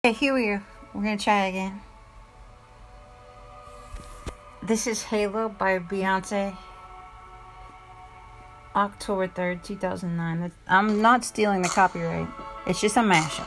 Okay, here we go. We're gonna try again. This is Halo by Beyonce. October 3rd, 2009. I'm not stealing the copyright. It's just a mashup.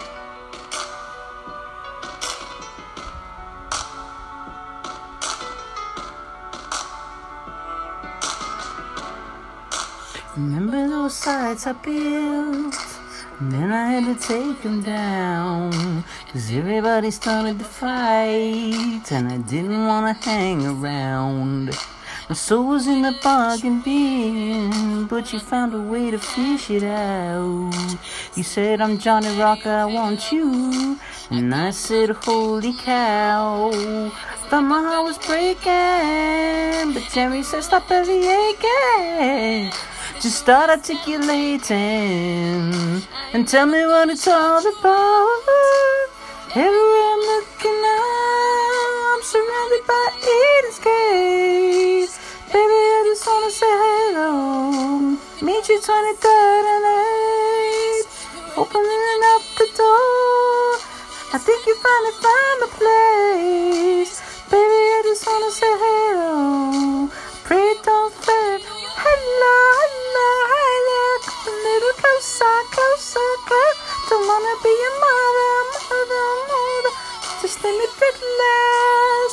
Remember those sites I built? And then I had to take them down, 'cause everybody started to fight, and I didn't want to hang around. My soul was in the bargain bin, but you found a way to fish it out. You said, I'm Johnny Rocker, I want you. And I said, holy cow. Thought my heart was breaking, but Jerry said, stop every aching. Just start articulating and tell me what it's all about. Everywhere I'm looking now, I'm surrounded by Eden's Gate. Baby, I just wanna say hello. Meet you 23rd and 8th. Opening up the door, I think you finally found the place. Baby, I just wanna say hello. Pray don't fail. Hello, hello, hello. Come a little closer, closer, closer. Don't wanna be your mother, mother, mother. Just let me breathless,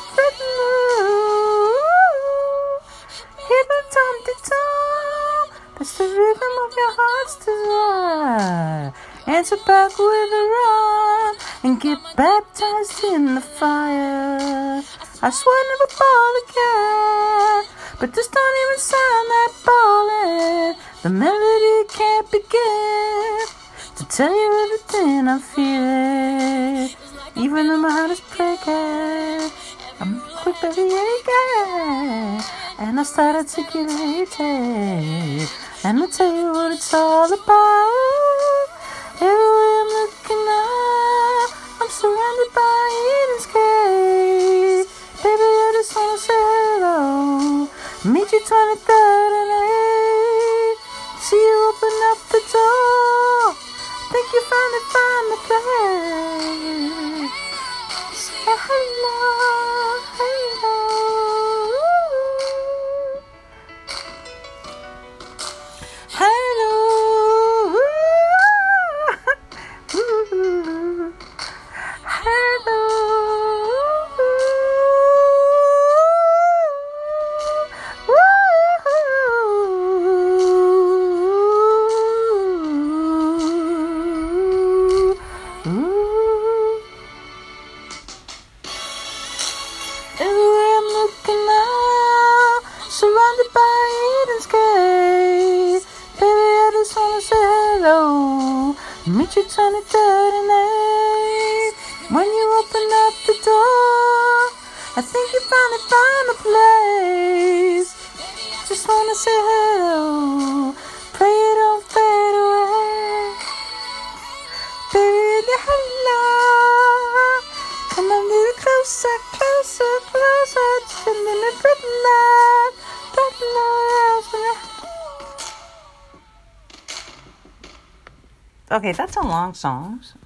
breathless. Hit the tom-de-tom. That's the rhythm of your heart's desire. Answer back with a run and get baptized in the fire. I swear never fall again, but this don't even sound that ballin'. The melody can't begin to tell you everything I'm feeling. Even though my heart is breaking, I'm quick to be aching, and I start articulating, and I tell you what it's all about. Everywhere I'm looking now, I'm surrounded by Eden's Gate. Baby, I just wanna say hello. Meet you 23rd and 8th. See you open up the door. Think you finally found the place. Say hello, hello. Hello. Hello. Everywhere I'm looking now, surrounded by Eden's Gate. Baby, I just wanna say hello. Meet you 23rd and 8th. When you open up the door, I think you finally found a place. Just wanna say hello. Pray it don't fade away. Baby, hello. Come a little closer, closer, closer. Just a minute, but love. Okay, that's a long song.